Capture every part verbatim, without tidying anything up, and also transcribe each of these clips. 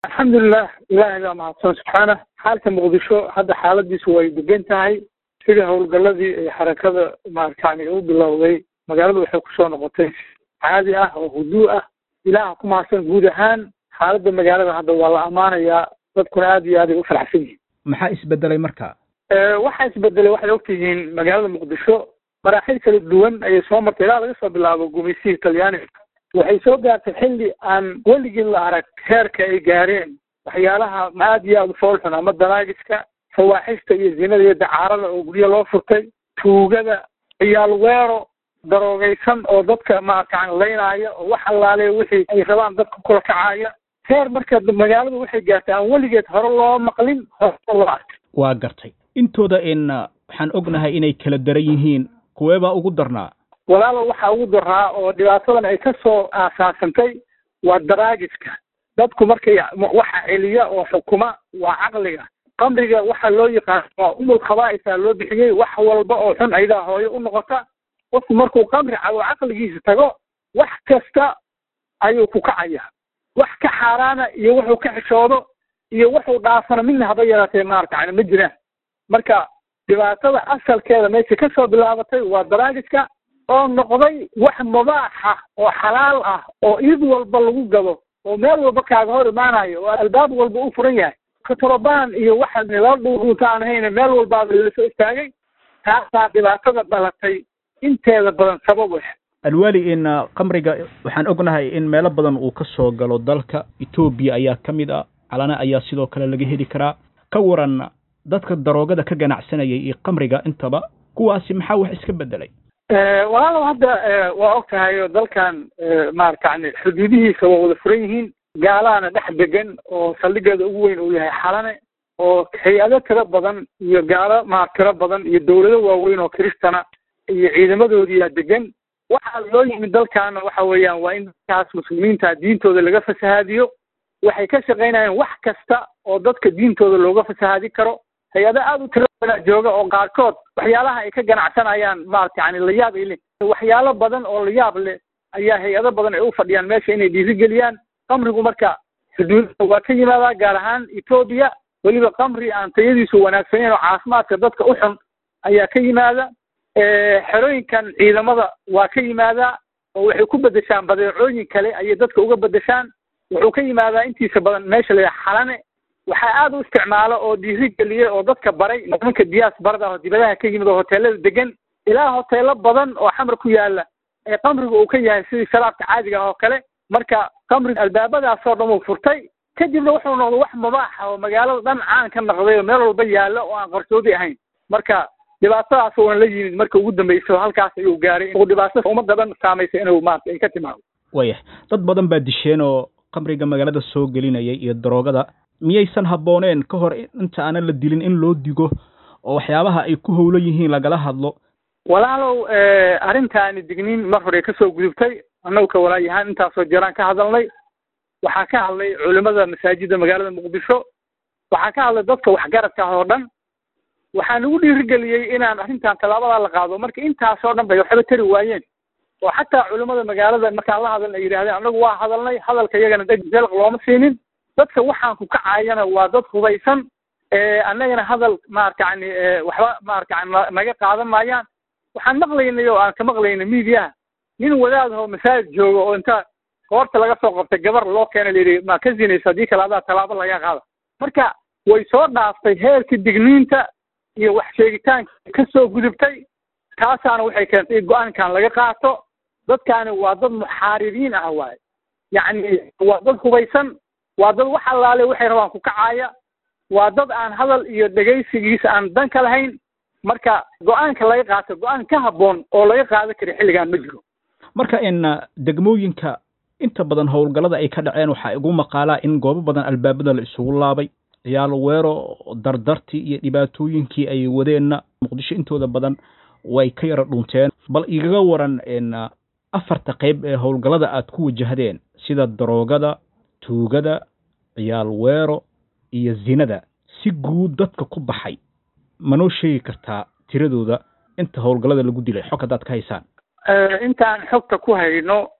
الحمد لله إلهي لا معصوم سبحانه حالة مقدشو هذا حالة دي سوى دجنتهاي سيده الجلدي حركة ما كان يقول بالله مجال وحكشوا نقطين عادي أه وهدوء إله كم عشان جودهان حالة المجال هذا والله أمانة يا تذكر عادي هذه وفرح فيه maxaa isbedelay markaa أه waxa isbedelay waxa ogtihiin magaalada muqdisho maraaxil kala duwan ay soo martay ilaa laga soo bilaabo gumeysiga Talyaaniga waxay soo gaartay xilli aan weligii la arag heerka ay gaareen waxyaalaha maadiya u foolxun ama daraagiska fawaaxista iyo zinada iyo dacaarada oo guryo loo furtay tuugada ciyaal weero daroogaysan oo dadka ma kaan leynaya oo wax allaale wixii ay rabaan dadka kula kacaya heer marka magaaladu waxay gaartay aan weligeed hore loo maqlin hore waa gartay intooda in waxaan ognahay inay kala daran yihiin kuweeba ugu darnaa walaalo waxa ugu daraa oo dhibaatadan ay ka soo aasaasantay waa daraagiska dadku markay waxa celiya oo xukuma waa caqliga qamriga waxa loo yaqaan waa umul khabaa'isa loo bixiyay wax walba oo xun ayda hooyo u noqota qofku markuu qamri cabo caqligiisa tago wax kasta ayuu ku kacaya wax ka xaaraana iyo wuxuu ka xishoodo iyo wuxuu dhaafana midna haba yaraatee maarkaan ma jiraan marka dhibaatada asalkeeda meesha ka soo bilaabatay waa daraagiska oo noqday wax mubaax ah oo xalaal ah oo id walba lagu gado oo meel walba kaaga hor imaanayo oo albaab walba u furan yahay katorobaan iyo waxa la dhuuntaan hayna meel walba la soo istaagay taasa dhibaatada dhalatay inteeda badan sabab ah alwali in qamriga waxaan ognahay in meelo badan uu ka soo galo dalka Ethiopia ayaa kamid ah calana ayaa sidoo kale laga heli karaa ka waran dadka daroogada ka ganacsanayay iyo qamriga intaba kuwaasi maxaa wax iska bedelay ee walaal hadda waa ogtahay dalkan maarkaan xuduudihiisa waa wada furan yihiin gaalana dhex degan oo saldhigeeda ugu weyn uu yahay xalane oo hay'ado tiro badan iyo gaalo maar tiro badan iyo dawlado waaweyn oo kristana iyo ciidamadoodii degan waxa loo yimid dalkan waxa weeyaan waa in taas muslimiinta diintooda laga fasahaadiyo waxay ka shaqeynayaan wax kasta oo dadka diintooda looga fasahaadi karo hay'ado aad u tiro badan jooga oo qaarkood waxyaalaha ay ka ganacsanayaan maartaan la yaab ilaa waxyaalo badan oo la yaab leh ayaa hay'ado badan ay u fadhiyaan meesha inay dhiirigeliyaan qamrigu marka xuduudda waa ka yimaada gaar ahaan Ethiopia waliba qamri aan tayadiisu wanaagsaneen oo caafimaadka dadka u xun ayaa ka yimaada ee xerooyinkan ciidamada waa ka yimaada oo waxay ku bedeshaan badeecooyin kale ay dadka uga bedeshaan wuxuu ka yimaadaa intiisa badan meesha la xalane waxa aad u isticmaalo oo dhiirigeliye oo dadka baray nimanka diyaas barada oo dibadaha ka yimid hoteelada degan ilaa hoteelo badan oo xamar ku yaala ee qamrigu uu ka yahay sidii sharaabka caadiga ah oo kale marka qamriga albaabadaas oo dhan uu furtay kadibna wuxuu noqday wax mubaax ah oo magaalada dhan caan ka noqday oo meel walba yaala oo aan qarsoodi ahayn marka dhibaatadaas oo la yimid marka ugu dambeysay halkaas ayuu gaaray oo dhibaatada ummadda dhan saameysay inuu maanta ay ka timaado waya dad badan baa disheen oo qamriga magaalada soo gelinayay iyo daroogada miyaysan habooneen ka hor inta aan la dilin in loo digo oo waxyaabaha ay ku howlo yihiin lagala hadlo walaalow ee arintaani digniin mar hore ka soo gudubtay annagu ka walaayahan inta soo jiraan ka hadalnay waxa ka hadlay culimada masaajida magaalada Muqdisho waxa ka hadlay dadka wax garadka oo dhan waxaan ugu dhiirigeliyay inaan arintan talaabada la qaado marka intaas oo dhan bay waxba tari waayeen oo xataa culimada magaalada marka la hadalna ay yiraahdeen anagu waa hadalnay hadalka iyagana degdeg looma siinin dadka waxaan ku kacayana waa dad hubaysan ee annagana hadal maarkaan waxba maarkaan naga qaadan maayaan waxaan maqlaynay oo aan ka maqlaynay media nin wadaad oo masaajid jooga oo inta qoorta laga soo qabtay gabar loo keenay leeyahay ma ka zinaysa hadii kala adaa talaabo laga qaado marka way soo dhaaftay heerkii digniinta iyo wax sheegitaanka ka soo gudubtay taasana waxay keentay go'aankan laga qaato dadkaani waa dad muxaaribiin ah waay yacni waa dad hubaysan waa dad wax allaale waxay rabaan ku kacaya waa dad aan hadal iyo dhageysigiisa aan dan ka lahayn marka go'aanka laga qaato go'aan ka haboon oo laga qaadan karo xilligan ma jiro marka in degmooyinka inta badan howlgalada ay ka dhaceen waxa ugu maqaalaa in goobo badan albaabada la isugu laabay ciyaal weero dardarti iyo dhibaatooyinkii ay wadeenna Muqdisho intooda badan way ka yara dhunteen bal igaga waran in afarta qayb ee howlgalada aad ku wajahdeen sida daroogada tuugada ciyaal weero iyo zinada si guud dadka ku baxay manoo sheegi kartaa tiradooda inta howlgalada lagu dilay xog hadaad ka haysaan ee intaan xogta ku hayno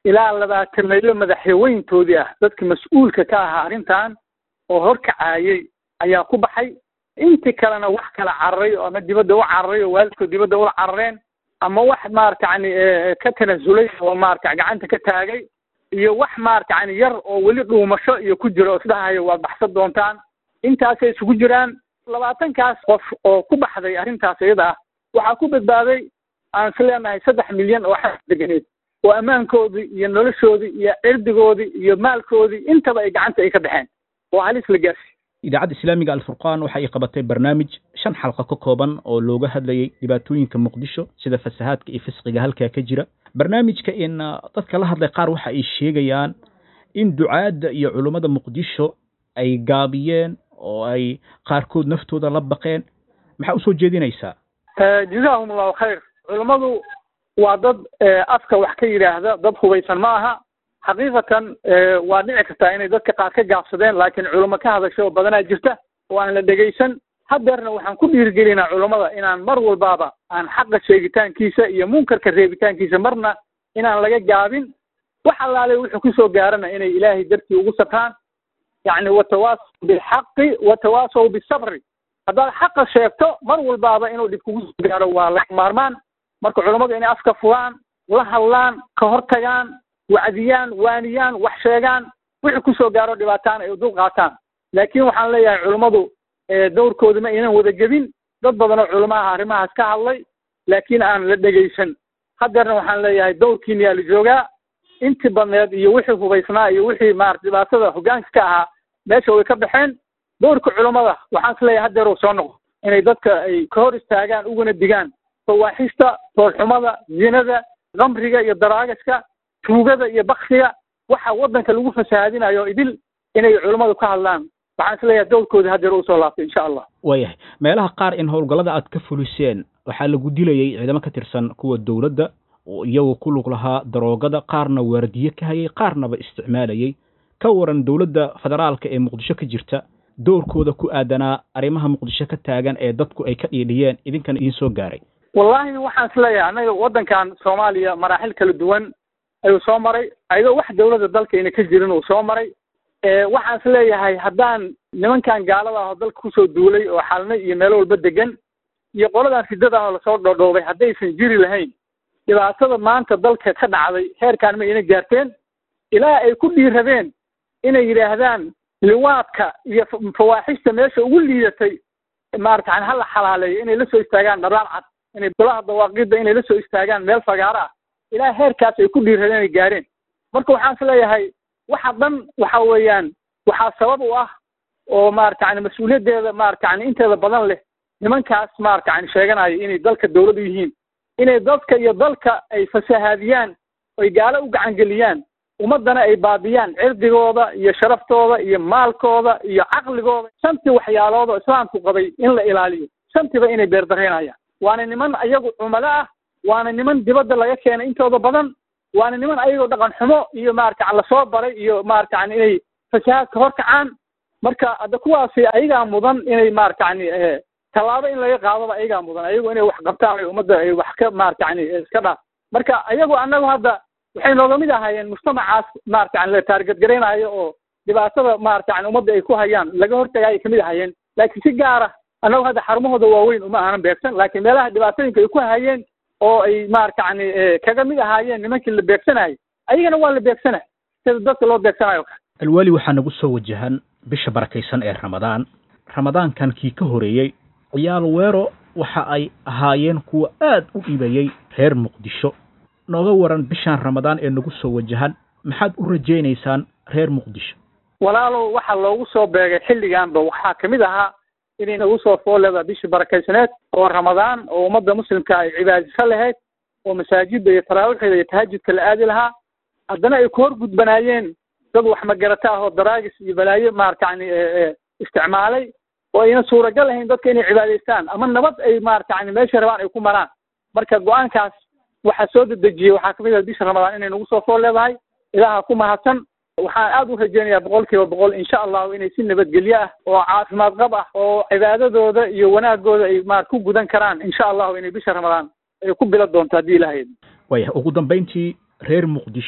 ilaa labaatan maylo madaxweyntoodii ah dadka mas-uulka ka ahaa arrintan oo horkacayay ayaa ku baxay intii kalena wax kala cararay oo ama dibadda u cararay oo waalidkood dibadda ula carareen ama wax maarata yani ka tanasulay oo maarata gacanta ka taagay iyo wax maarata yani yar oo weli dhuumasho iyo ku jiro oo isdhahayo waad baxsan doontaan intaasay isugu jiraan labaatankaas qof oo ku baxday arrintaas iyada ah waxaa ku badbaaday aan is leenahay saddex milyan oo xaq deganeed oo ammaankoodii iyo noloshoodii iyo cirdigoodii iyo maalkoodii intaba ay gacanta ay ka baxeen oo halis la gaarsiiyey idaacadda islaamiga alfurqaan waxa ay qabatay barnaamij shan xalqa ka kooban oo looga hadlayay dhibaatooyinka muqdisho sida fasahaadka iyo fisqiga halkaa ka jira barnaamijka in dadka la hadlay qaar waxa ay sheegayaan in ducaadda iyo culummada muqdisho ay gaabiyeen oo ay qaarkood naftooda la baqeen maxaa usoo jeedinaysaa jazaahum allahu khayr culummadu waa dad afka wax ka yidhaahda dad hubaysan ma aha xaqiiqatan waa dhici kartaa inay dadka qaar ka gaabsadeen laakiin culummo ka hadasho oo badanaa jirta oo aan la dhegaysan haddeerna waxaan ku dhiirigelinaa culummada inaan mar walbaaba aan xaqa sheegitaankiisa iyo munkarka reebitaankiisa marna inaan laga gaabin wax allaale wuxuu kusoo gaarana inay ilaahay dartii ugu sabraan yacni watawaasaw bilxaqi watawaasaw bisabri haddaad xaqa sheegto mar walbaaba inuu dhib kugu soo gaaro waa la maarmaan marka culummadu inay afka furaan la hadlaan ka hortagaan wacdiyaan waaniyaan wax sheegaan wixii kusoo gaaro dhibaataan ay dul qaataan laakiin waxaan leeyahay culummadu dowrkooda ma aynan wada gebin dad badan oo culamo ah arrimahaas ka hadlay laakiin aan la dhegaysan haddeerna waxaan leeyahay dowrkiina yaa la joogaa intii badneed iyo wixii hubaysnaa iyo wixii maarata dhibaatada hoggaanka ka ahaa meesha way ka baxeen dowrka culummada waxaan is leeyahay haddeer uu soo noqdo inay dadka ay ka hor istaagaan uguna digaan fawaaxista toolxumada zinada kamriga iyo daraagaska tuugada iyo baksiga waxa waddanka lagu fasahaadinayo idil inay culummadu ka hadlaan waxaan is leeyahay dowrkooda haddeer uu soo laabtay insha allah waayahay meelaha qaar in howlgallada aad ka fuliseen waxaa lagu dilayay ciidamo ka tirsan kuwa dowladda oo iyagoo ku lug lahaa daroogada qaarna waardiye ka hayay qaarnaba isticmaalayay ka waran dowladda federaalka ee muqdisho ka jirta doorkooda ku aadanaa arrimaha muqdisho ka taagan ee dadku ay ka dhiidhiyeen idinkana idiin soo gaaray wallaahi waxaan is leeyahay annaga waddankan soomaaliya maraaxil kala duwan ayuu soo maray ayadoo wax dowladda dalkayna ka jirin uu soo maray waxaan is leeyahay haddaan nimankan gaalada ah oo dalka kusoo duulay oo xalnay iyo meel walba degan iyo qoladan fidada ah oo lasoo dhoodhoobay haddaysan jiri lahayn dhibaatada maanta dalka ka dhacday heerkaan ma ina gaarteen ilaa ay ku dhiirabeen inay yidhaahdaan liwaadka iyo fawaaxista meesha ugu liidatay maarata yani hala xalaaleeyo inay la soo istaagaan dharaar cad inay golaha dawaaqidda inay la soo istaagaan meel fagaaro ah ilaa heerkaas ay ku dhiirradeen ay gaareen marka waxaan is leeyahay waxa dhan waxa weeyaan waxaa sabab u ah oo maarata yani mas-uuliyaddeeda maarata yani inteeda badan leh nimankaas maarata yani sheeganayo inay dalka dowlad u yihiin inay dadka iyo dalka ay fasahaadiyaan oy gaalo u gacangeliyaan ummaddana ay baabiyaan cirdigooda iyo sharaftooda iyo maalkooda iyo caqligooda shantii waxyaalood oo islaamku qabay in la ilaaliyo shantiiba inay beerdareynayaan waana niman ayagu cumalo ah waana niman dibadda laga keenay intooda badan waana niman ayagoo dhaqan xumo iyo maarata lasoo baray iyo maarata yani inay fasahaadka horkacaan marka hadda kuwaasi ayagaa mudan inay maarata yani tallaabo in laga qaadaba ayagaa mudan ayagu inay wax qabtaan ay ummadda ay wax ka maarata yani iska dhaaf marka ayagu annagu hadda waxay nooga mid ahaayeen mujtamacaas maarata yani la taargadgaraynayo oo dhibaatada maarata yani ummadda ay ku hayaan laga hortagaayo kamid ahaayeen laakiin si gaara annagu hadda xarumahooda waaweyn uma aanan beegsan laakiin meelaha dhibaatooyinka ay ku hayeen oo ay maarata yani kaga mid ahaayeen nimankii la beegsanayo ayagana waa la beegsanay sida dadka loo beegsanayo kale alwaali waxaa nagu soo wajahan bisha barakaysan ee ramadaan ramadaankan kii ka horeeyey ciyaal weero waxa ay ahaayeen kuwa aad u dhibayay reer muqdisho nooga waran bishaan ramadaan ee nagu soo wajahan maxaad u rajaynaysaan reer muqdisho walaalow waxa loogu soo beegay xilliganba waxaa kamid ahaa inay nagu soo fooleda bishii barakaysaneed oo ramadaan oo ummadda muslimka ay cibaadiso lahayd oo masaajidda iyo taraawiixda iyo tahajudka la aadi lahaa haddana ay ku hor gudbanaayeen dad wax magarata ah oo daraagis iyo balaayo maarata yani isticmaalay oo ayna suuragal ahayn dadka inay cibaadaystaan ama nabad ay maarata yani meesha rabaan ay ku maraan marka go-aankaas waxaa soo dedejiyey waxaa kamid ah bisha ramadaan inay nagu soo fool leedahay ilaaha ku mahadsan waxaan aad u rajaynayaa boqol kiiba boqol insha allahu inay si nabadgelyo ah oo caafimaad qab ah oo cibaadadooda iyo wanaagooda ay maar ku gudan karaan insha allahu inay bisha ramadaan ay ku bila doonto haddii ilahayd waya ugu dambayntii reer muqdisho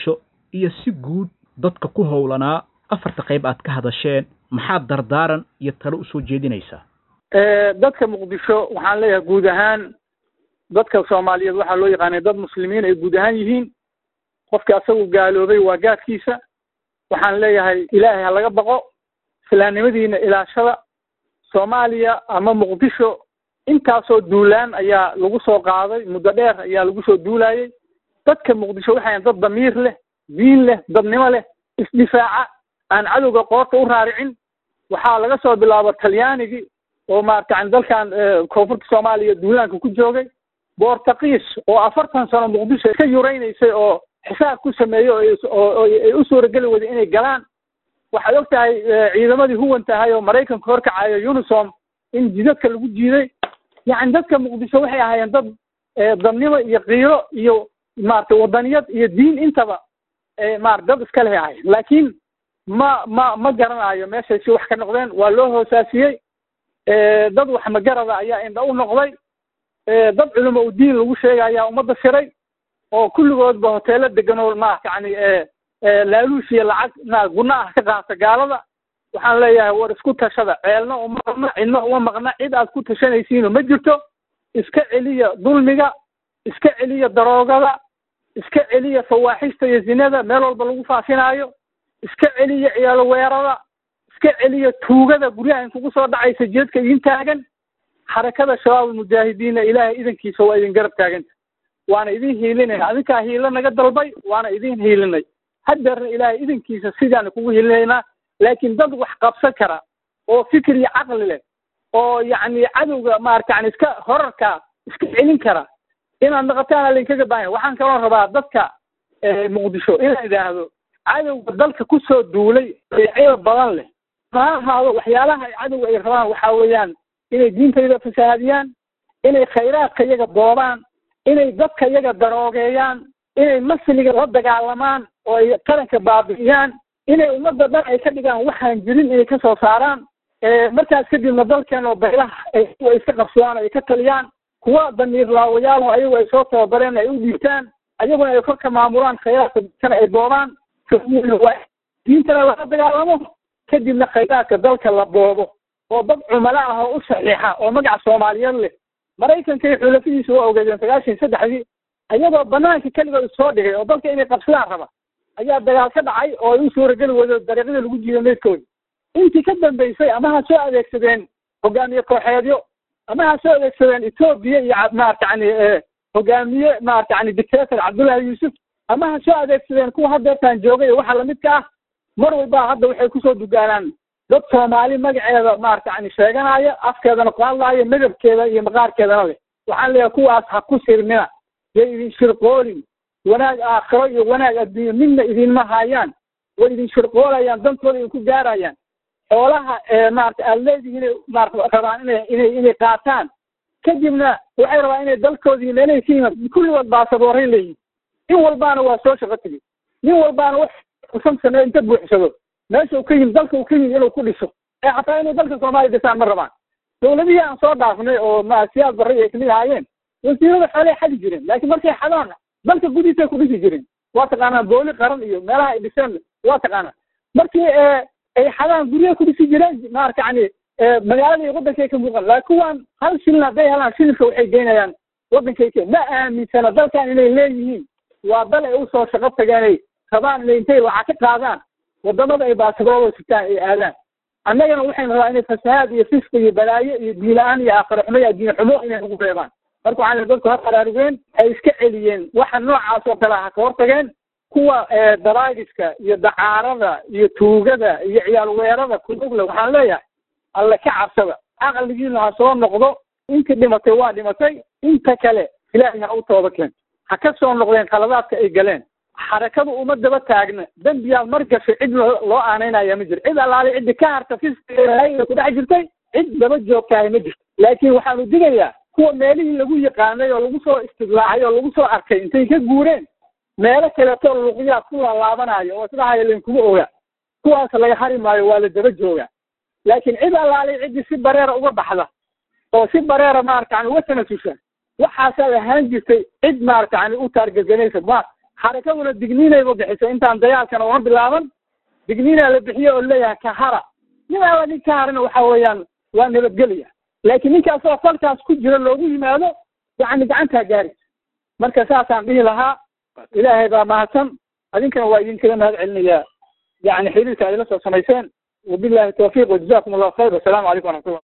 iyo si guud dadka ku howlanaa afarta qayb aad ka hadasheen maxaad dardaaran iyo talo usoo jeedinaysaa dadka muqdisho waxaan leeyahay guud ahaan dadka soomaaliyeed waxaa loo yaqaanay dad muslimiin ay guud ahaan yihiin qofka asagu gaaloobay waa gaadkiisa waxaan leeyahay ilaahay ha laga baqo islaamnimadiina ilaashada soomaaliya ama muqdisho intaasoo duulaan ayaa lagu soo qaaday muddo dheer ayaa lagu soo duulayay dadka muqdisho waxay dad damiir leh diin leh dadnimo leh isdifaaca aan cadowga qoorta u raaricin waxaa laga soo bilaabo talyaanigii oo maaragtay dalkan koonfurta soomaaliya duulaanka ku joogay boortaqiis oo afartan sano muqdisho ka yuraynaysay oo xisaab ku sameeyey oo ay u suurageli waday inay galaan waxaad og tahay ciidamadii huwan tahay oo maraykanka horkacayo unisom in jidadka lagu jiiday yacni dadka muqdisho waxay ahaayeen dad dadnimo iyo qiiro iyo maaragtay wadaniyad iyo diin intaba maarata dad iska leh ahaayeen laakiin ma ma ma garanayo meeshay si wax ka noqdeen waa loo hoosaasiyey dad wax magarada ayaa indha u noqday dad culimo u diin lagu sheegay ayaa ummadda shiray oo kulligoodba hoteelo degan oo maarata yacni laaluush iyo lacag na guna ah ka qaata gaalada waxaan leeyahay war isku tashada ceelna uma maqna cidna uma maqna cid aad ku tashanaysiino ma jirto iska celiya dulmiga iska celiya daroogada iska celiya fawaaxista iyo zinada meel walba lagu faafinaayo iska celiya ciyaalo weerada iska celiya tuugada guryaha in kugu soo dhacaysa jeedka idin taagan xarakada shabaab mujaahidiina ilaahay idankiisa waa idin garab taaganta waana idin hiilinayna adinkaa hiilo naga dalbay waana idin hiilinay haddeerna ilaahay idankiisa sidaan kugu hiilinaynaa laakiin dad wax qabsan kara oo fikir iyo caqli leh oo yacni cadowga maarata yani iska horarka iska celin kara inaad naqataan lainkaga baahan waxaan kaloo rabaa dadka muqdisho inaan idhaahdo cadowga dalka kusoo duulay ciidan badan leh ma ahaado waxyaalaha ay cadowga ay rabaan waxaa weeyaan inay diintayda fasaahadiyaan inay khayraadka iyaga boobaan inay dadka iyaga daroogeeyaan inay masliga la dagaalamaan oo ay qaranka baabi'iyaan inay ummadda dhan ay ka dhigaan waxaan jirin inay ka soo saaraan markaas kadibna dalkeen oo baylaha ay iska qabsadaan ay ka taliyaan kuwa damiir laawayaal oo ayagu ay soo tababareen ay u dhiibtaan ayaguna ay korka maamulaan khayraadka dadkana ay boobaan diintana laga dagaalamo kadibna khayraadka dalka la boobo oo dad cumalo ah oo u saxiixa oo magaca soomaaliyeed leh maraykanka iyo xulafadiisa waa ogeedeen sagaashan saddexdii ayagoo banaanka keligood soo dhigay oo dalka inay qabsadaan raba ayaa dagaal ka dhacay oo ay u suurageli wado dariiqyada lagu jiiday meydkooda intii ka dambaysay ama ha soo adeegsadeen hogaamiye kooxeedyo ama ha soo adeegsadeen etoobiya iyo maarata yani hogaamiye maarata yani dictator cabdullaahi yuusuf ama ha soo adeegsadeen kuwa haddeertaan joogay waxa lamidka ah mar walba hadda waxay kusoo dugaanaan dad soomaali magaceeda maarata yani sheeganaya afkeedana ku hadlaaya midabkeeda iyo maqaarkeedana leh waxaan leeyahay kuwaas ha ku sirmina yay idin shirqoolin wanaag aakhiro iyo wanaag adduunyo midna idinma haayaan way idin shirqoolayaan dantooda idinku gaarayaan xoolaha maarata aad leedihiin maarata rabaan inay inay inay qaataan kadibna waxay rabaan inay dalkoodii meelay ka yimaad kulligood baasaboorray leeyihin nin walbaana waa soo shaqo tegi nin walbaana wax kusan sameeyo inta buuxsado meesha uu ka yimid dalka uu ka yimid inuu ku dhiso ee xataa inay dalka soomaaliya dhisaan ma rabaan dawladihii aan soo dhaafnay oo ma siyaad barre ay kamid ahaayeen wasiirada xoolay xadi jireen laakiin markay xadaan dalka gudihiisay ku dhisi jireen waa taqaanaa booli qaran iyo meelaha ay dhiseen waa taqaanaa markii ay xadaan guryaha ku dhisi jireen maarata yani magaalada iyo waddankay ka muuqan laakiin kuwaan hal shilin hadday helaan shilinka waxay geynayaan waddankay ka ma aaminsana dalkan inay leeyihiin waa dal ay usoo shaqo tageenay rabaan inay intay lacag ka qaadaan wadamada ay baasaboorada sitaan ay aadaan annagana waxaynu rabaa inay fasahaad iyo fiska iyo balaayo iyo diin-la-aan iyo aakhiro xumo iyo addiin xumo inay ugu reebaan marka waxaan leeyahay dadku ha qaraarugeen ay iska celiyeen waxa noocaas oo kale ha ka hortageen kuwa daraagiska iyo dacaarada iyo tuugada iyo ciyaal weerada kudugle waxaan leeyahay alle ka cabsada caqligiina ha soo noqdo inta dhimatay waa dhimatay inta kale ilaahay ha u tooba keen ha ka soo noqdeen khaladaadka ay galeen xarakadu uma daba taagna dembiyaad mar gashay cid loo aanaynaya ma jiro cid allaale ciddi ka harta fiska ku dhex jirtay cid daba joogtahay ma jirto laakiin waxaanu digayaa kuwa meelihii lagu yaqaanay oo lagu soo istidlaacay oo lagu soo arkay intay ka guureen meelo kaleeto luuqyaad ku laalaabanayo oo sidahay lainkuma oga kuwaas laga hari maayo waa la daba jooga laakiin cid allaale ciddi si bareera uga baxda oo si bareera maarata yani uga tanasusha waxaasaa ahaan jirtay cid maarata yani u taargeganaysa ma xarakaduna digniinay u bixisay intaan dagaalkan oo bilaaban digniina la bixiyo oo leeyahay ka hara nima wadi ka harana waxa weeyaan waa nabadgelya laakiin ninkaas oo falkaas ku jira loogu yimaado yani gacanta gaari marka saasaan dhihi lahaa ilaahay baa mahadsan adinkana waa idinkaga mahad celinayaa يعني حيلك على لسه سميسان وبالله التوفيق وجزاكم الله خير والسلام عليكم ورحمة الله